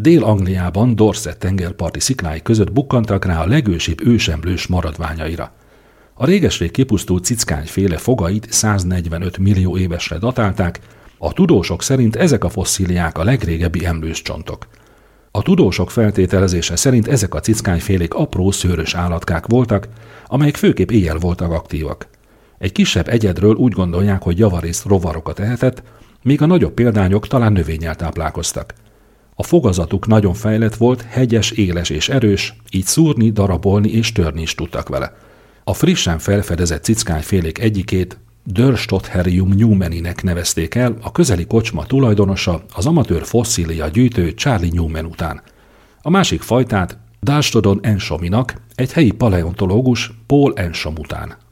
Dél-Angliában Dorset tengerparti sziklái között bukkantak rá a legősibb ősemlős maradványaira. A réges-rég kipusztult cickányféle fogait 145 millió évesre datálták, a tudósok szerint ezek a fosszíliák a legrégebbi emlős csontok. A tudósok feltételezése szerint ezek a cickányfélék apró szőrös állatkák voltak, amelyek főképp éjjel voltak aktívak. Egy kisebb egyedről úgy gondolják, hogy javarészt rovarokat ehetett, míg a nagyobb példányok talán növényel táplálkoztak. A fogazatuk nagyon fejlett volt, hegyes, éles és erős, így szúrni, darabolni és törni is tudtak vele. A frissen felfedezett cickányfélék egyikét Dörstottherium newmaninek nevezték el a közeli kocsma tulajdonosa, az amatőr fosszília gyűjtő Charlie Newman után. A másik fajtát Darstodon Enshominak egy helyi paleontológus Paul Enshom után.